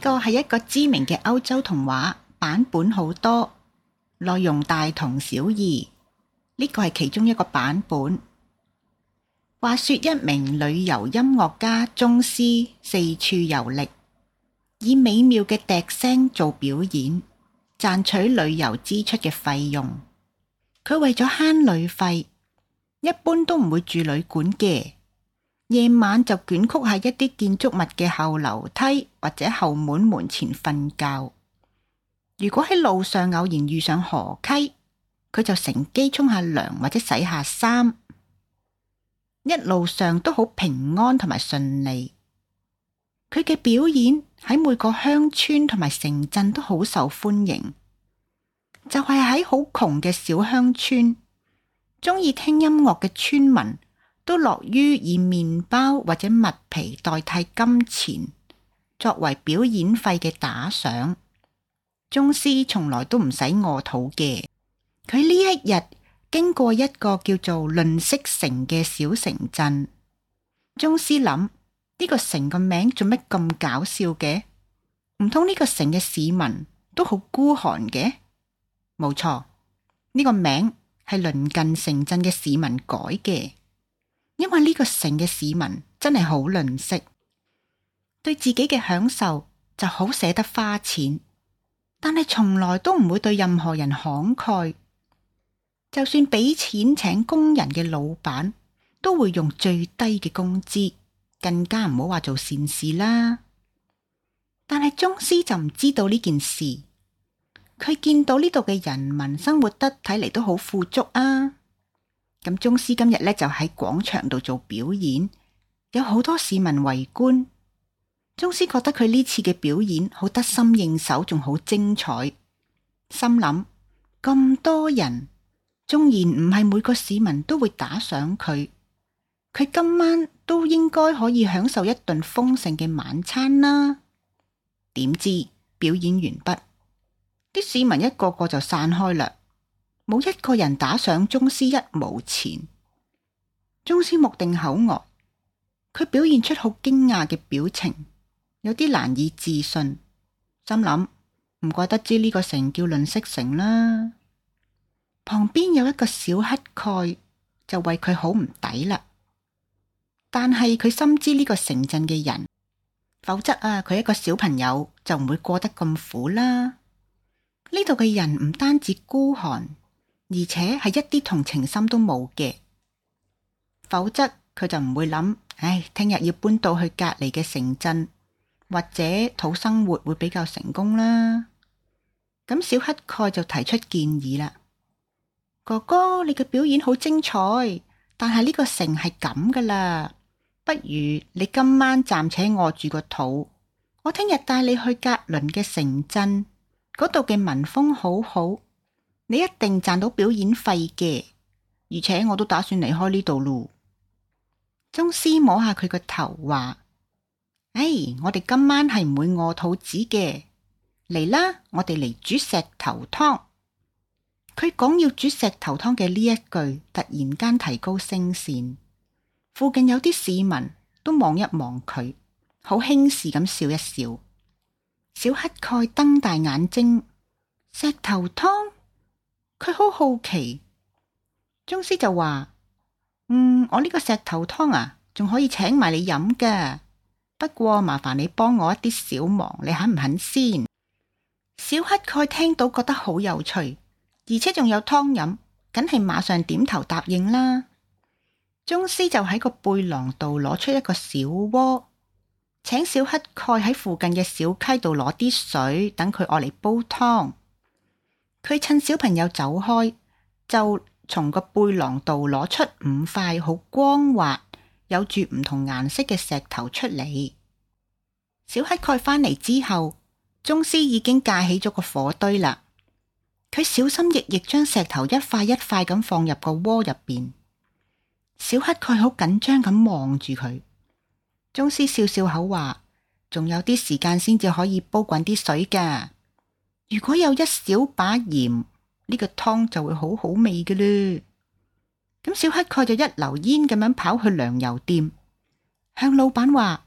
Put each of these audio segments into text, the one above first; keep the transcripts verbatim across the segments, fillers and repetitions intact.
個係一個知名嘅歐洲童話，版本好多，內容大同小異。呢個係其中一個版本。話說一名旅遊音樂家宗師四處遊歷，以美妙嘅笛聲做表演，賺取旅遊支出嘅費用。佢為咗慳旅費，一般都唔會住旅館嘅，夜晚就捲曲喺一啲建築物嘅後樓梯或者後門門前瞓覺。如果喺路上偶然遇上河溪，佢就乘機沖下涼或者洗下衫。一路上都好平安同埋順利。佢嘅表演喺每個鄉村同埋城鎮都好受歡迎。就係喺好窮嘅小鄉村，鍾意聽音樂嘅村民都樂於以麵包或者麥皮代替金錢，作為表演費嘅打賞。宗師從來都唔使餓肚嘅。佢呢一日經過一個叫做吝嗇城嘅小城鎮，宗師諗呢個城個名做乜咁搞笑嘅？唔通呢個城嘅市民都好孤寒嘅？冇錯，呢個名係鄰近城鎮嘅市民改嘅，因為呢個城嘅市民真係好吝嗇，對自己嘅享受就好捨得花錢，但係從來都唔會對任何人慷慨。就算俾錢請工人嘅老闆，都會用最低嘅工資，更加唔好話做善事啦。但係宗師就唔知道呢件事，佢見到呢度嘅人民生活得睇嚟都好富足啊。咁宗師今日咧就喺廣場度做表演，有好多市民圍觀。宗師覺得佢呢次嘅表演好得心應手，仲好精彩，心諗咁多人。縱然唔係每個市民都會打賞佢，佢今晚都應該可以享受一頓豐盛嘅晚餐啦。點知表演完畢，啲市民一個個就散開啦，冇一個人打賞宗師一毛錢。宗師目定口呆，佢表現出好驚訝嘅表情，有啲難以置信，心諗唔怪得知呢個城叫吝嗇城啦。旁邊有一個小乞丐就為佢好唔抵啦，但係佢深知呢個城鎮嘅人，否則啊佢一個小朋友就唔會過得咁苦啦。呢度嘅人唔單止孤寒，而且係一啲同情心都冇嘅，否則佢就唔會諗，唉，聽日要搬到去隔籬嘅城鎮或者討生活會比較成功啦。咁小乞丐就提出建議啦。哥哥，你嘅表演好精彩，但係呢個城係咁噶啦，不如你今晚暫且餓住個肚，我聽日帶你去隔鄰嘅城鎮，嗰度嘅民風好好，你一定賺到表演費嘅，而且我都打算離開呢度咯。宗師摸下佢個頭話：唉，我哋今晚係唔會餓肚子嘅，嚟啦，我哋嚟煮石頭湯。佢講要煮石頭湯嘅呢一句，突然間提高聲線，附近有啲市民都望一望佢，好輕視咁笑一笑。小乞丐瞪大眼睛，石頭湯？佢好好奇。宗師就話：嗯，我呢個石頭湯啊，仲可以請埋你飲㗎，不過麻煩你幫我一啲小忙，你肯唔肯先？小乞丐聽到覺得好有趣，而且仲有湯飲，梗係馬上點頭答應啦。宗師就喺個背囊度攞出一個小鍋，請小乞丐喺附近嘅小溪度攞啲水，等佢愛嚟煲湯。佢趁小朋友走開，就從個背囊度攞出五塊好光滑、有住唔同顏色嘅石頭出嚟。小乞丐返嚟之後，宗師已經架起咗個火堆啦。佢小心翼翼將石頭一塊一塊咁放入個鍋入邊。小乞丐好緊張咁望住佢。宗師笑笑口話：仲有啲時間先至可以煲滾啲水噶。如果有一小把鹽，呢個湯就會好好味嘅啦。咁小乞丐就一溜煙咁樣跑去糧油店，向老闆話：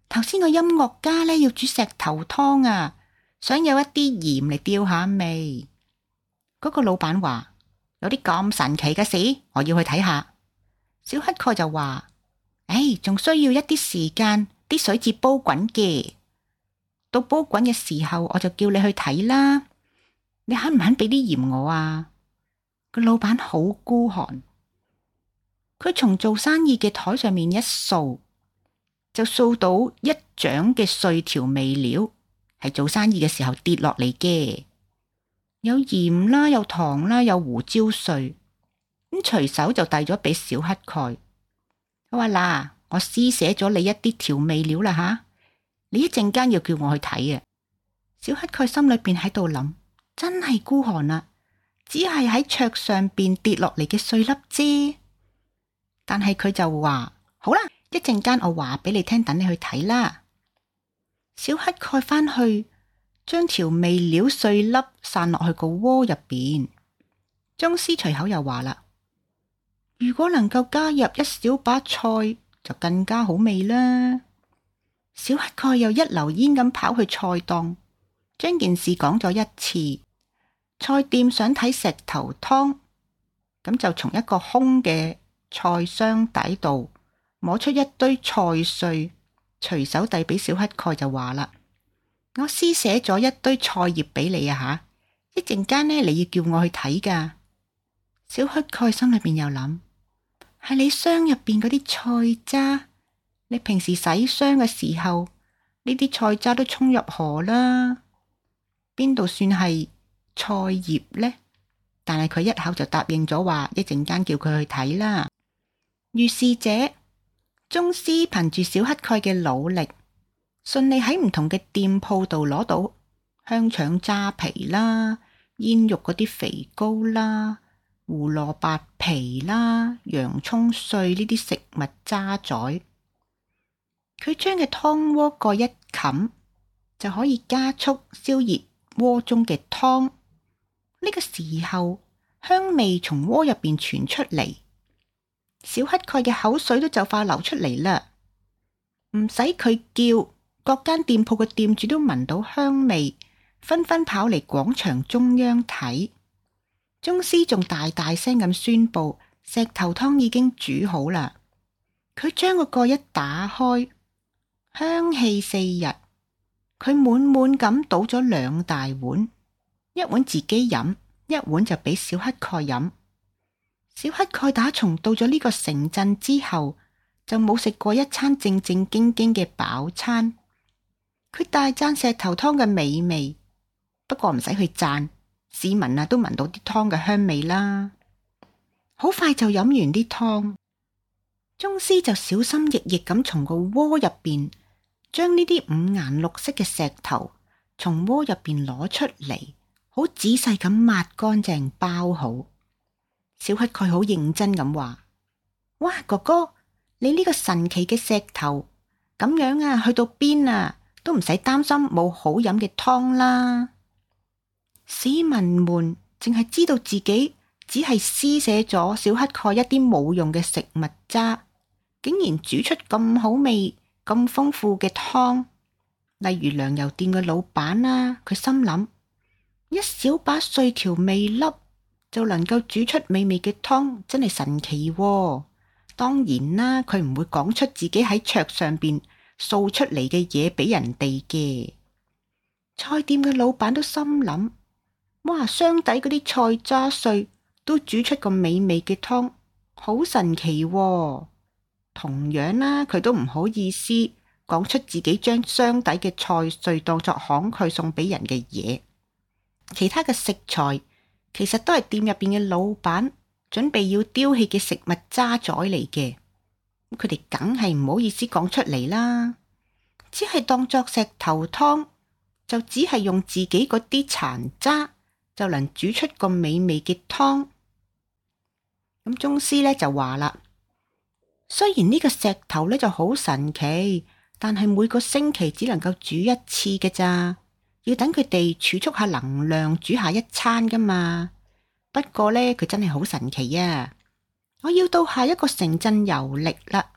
頭先個音樂家呢要煮石頭湯啊，想有一啲鹽嚟吊下味。嗰個老闆話：有啲咁神奇嘅事，我要去睇下。小乞丐就話：唉，仲需要一啲時間，啲水至煲滾嘅。到煲滾嘅時候，我就叫你去睇啦。你肯唔肯俾啲鹽我啊？個老闆好孤寒，佢從做生意嘅台上面一掃，就掃到一掌嘅碎調味料，係做生意嘅時候跌落嚟嘅，有鹽啦，有糖啦，有胡椒碎。咁隨手就遞咗俾小乞丐。佢話嗱，我施捨咗你一啲調味料啦吓，你一陣間要叫我去睇啊。小乞丐心裏邊喺度諗，真係孤寒啊，只係喺桌上邊跌落嚟嘅碎粒啫。但係佢就話好啦，一陣間我話俾你聽，等你去睇啦。小乞丐返去將調味料碎粒散落去個鍋入邊。宗師隨口又話啦：如果能夠加入一小把菜，就更加好味啦。小乞丐又一溜煙咁跑去菜檔，將件事講咗一次。菜店想睇石頭湯，咁就從一個空嘅菜箱底度摸出一堆菜碎，隨手遞俾小乞丐就話啦：我施捨咗一堆菜葉俾你啊吓，一陣間呢你要叫我去睇噶。小乞丐心裏邊又諗：係你箱入邊嗰啲菜渣，你平時洗箱嘅時候，呢啲菜渣都沖入河啦，邊度算係菜葉呢？但係佢一口就答應咗話，一陣間叫佢去睇啦。於是者，宗師憑住小乞丐嘅努力，順利喺唔同嘅店鋪度攞到香腸渣皮啦、煙肉嗰啲肥膏啦、胡蘿蔔皮啦、洋蔥碎呢啲食物渣滓。佢將嘅湯鍋蓋一冚，就可以加速燒熱鍋中嘅湯。呢個時候，香味從鍋入邊傳出嚟，小乞丐嘅口水都就快流出嚟啦。唔使佢叫，各間店鋪嘅店主都聞到香味，紛紛跑嚟廣場中央睇。宗師仲大大聲咁宣布，石頭湯已經煮好啦。佢將個蓋一打開，香氣四溢。佢滿滿咁倒咗兩大碗，一碗自己飲，一碗就俾小乞丐飲。小乞丐打從到咗呢個城鎮之後，就冇食過一餐正正經經嘅飽餐。佢大讚石頭湯嘅美味，不過唔使去讚，市民啊都聞到啲湯嘅香味啦。好快就飲完啲湯，宗師就小心翼翼咁從個鍋入邊將呢啲五顏六色嘅石頭從鍋入邊攞出嚟，好仔細咁抹乾淨包好。小乞丐好認真咁話：哇，哥哥，你呢個神奇嘅石頭咁樣啊，去到邊啊都唔使擔心冇好飲嘅湯啦。市民們淨係知道自己只係施捨咗小乞丐一啲冇用嘅食物渣，竟然煮出咁好味、咁豐富嘅湯。例如糧油店嘅老闆啦，佢心諗：一小把碎調味粒就能夠煮出美味嘅湯，真係神奇喎。當然啦，佢唔會講出自己喺桌上邊掃出嚟嘅嘢俾人哋嘅。菜店嘅老闆都心諗：哇，箱底嗰啲菜渣碎都煮出咁美味嘅湯，好神奇喎。同樣啦，佢都唔好意思講出自己將箱底嘅菜碎當作慷慨送俾人嘅嘢。其他嘅食材其實都係店入邊嘅老闆準備要丟棄嘅食物渣滓嚟嘅，佢哋梗係唔好意思講出嚟啦，只係當作石頭湯，就只係用自己嗰啲殘渣就能煮出個美味嘅湯。咁宗師呢就話啦：雖然呢個石頭呢就好神奇，但係每個星期只能夠煮一次嘅咋，要等佢哋儲蓄下能量，煮下一餐噶嘛。不過呢，佢真係好神奇啊！我要到下一個城鎮遊歷啦，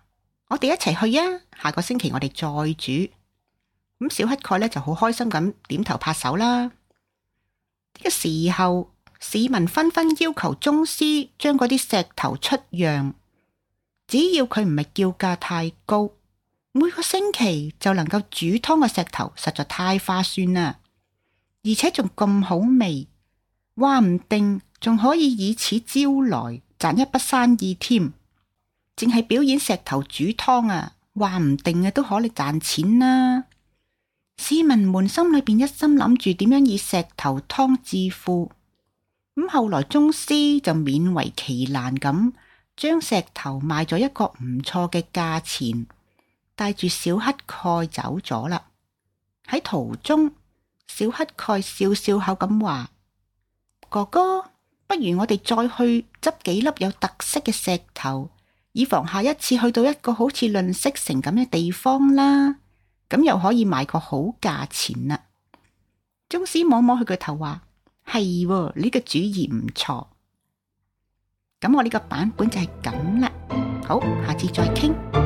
我哋一齊去啊！下個星期我哋再煮。咁小乞丐咧就好開心咁點頭拍手啦。呢個時候，市民紛紛要求宗師將嗰啲石頭出讓，只要佢唔係叫價太高，每個星期就能夠煮湯嘅石頭實在太划算啦，而且仲咁好味，話唔定仲可以以此招來賺一筆生意添。淨係表演石頭煮湯啊，話唔定啊都可以賺錢啦。市民們心裏邊一心諗住點樣以石頭湯致富。咁後來宗師就勉為其難咁將石頭賣咗一個唔錯嘅價錢，帶住小乞丐走咗啦。喺途中，小乞丐笑笑口咁話：哥哥，不如我哋再去執幾粒有特色嘅石頭，以防下一次去到一個好似吝嗇城咁嘅地方啦，咁又可以賣個好價錢啦。宗師摸摸佢個頭話：係喎，呢個主意唔錯。咁我呢個版本就係咁啦。好，下次再傾。